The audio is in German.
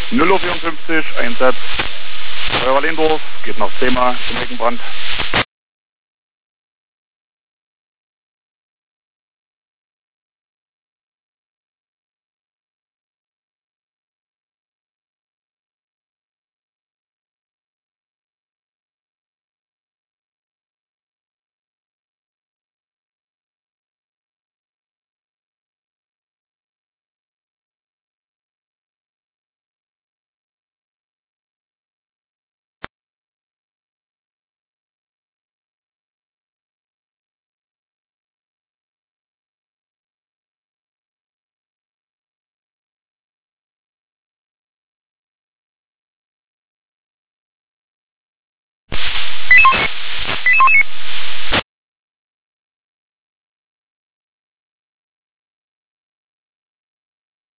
0:54 Uhr, Einsatz. Feuerwehr Lehndorf, geht noch 10 Mal zum Heckenbrand.